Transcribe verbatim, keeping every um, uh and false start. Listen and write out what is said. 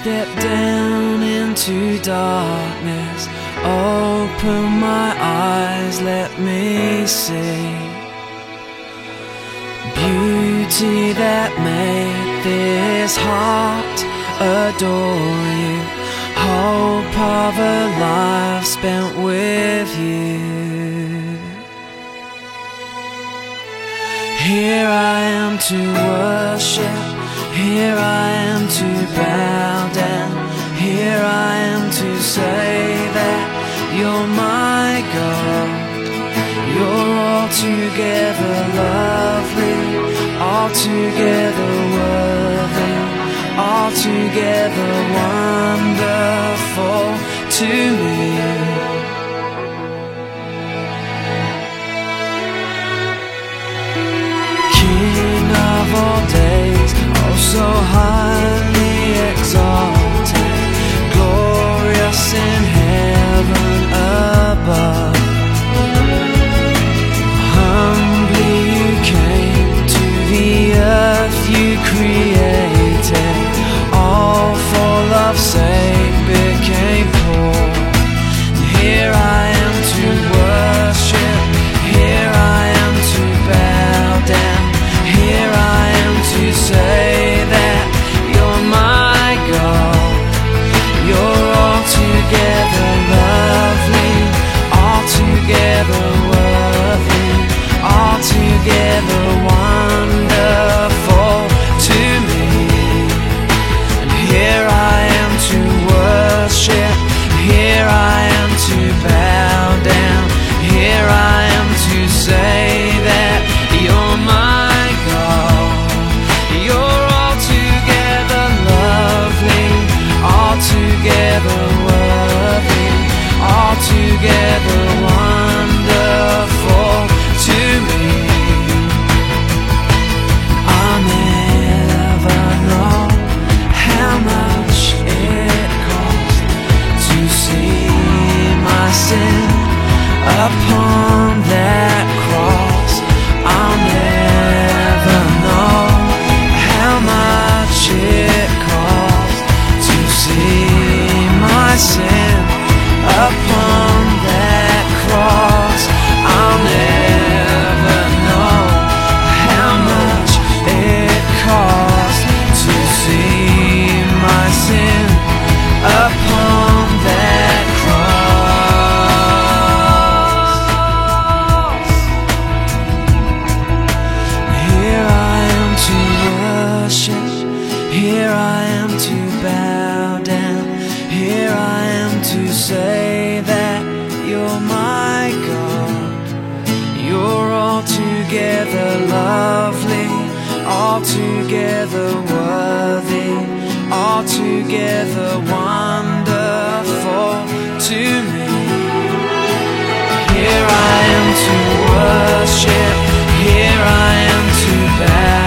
Step down into darkness, open my eyes, let me see beauty that made this heart adore you, hope of a life spent with you. Here I am to worship, here I am to bow down, here I am to say that you're my God. You're altogether lovely, altogether worthy, altogether wonderful to me. King of all days, oh so highly exalted, glorious in heaven above. Humbly you came to the earth you created, all for love's sake became poor. And here I am to worship, here I am to bow down, here I am to say that you're my God. You're altogether lovely, altogether worthy, altogether wonderful to me. And here I am to worship, here I am to bow down, here I am to say that you're my God. You're altogether lovely, altogether worthy, altogether wonderful to me. I'll never know how much it costs to see my sin upon that cross. I'll never know how much it costs to see my sin upon that cross. I'll never know how much it costs to see my sin upon that cross. Here I am to worship, here I am to bow down, here I am to say that you're my God. You're altogether lovely, altogether worthy, altogether wonderful to me. Here I am to worship, here I am to bow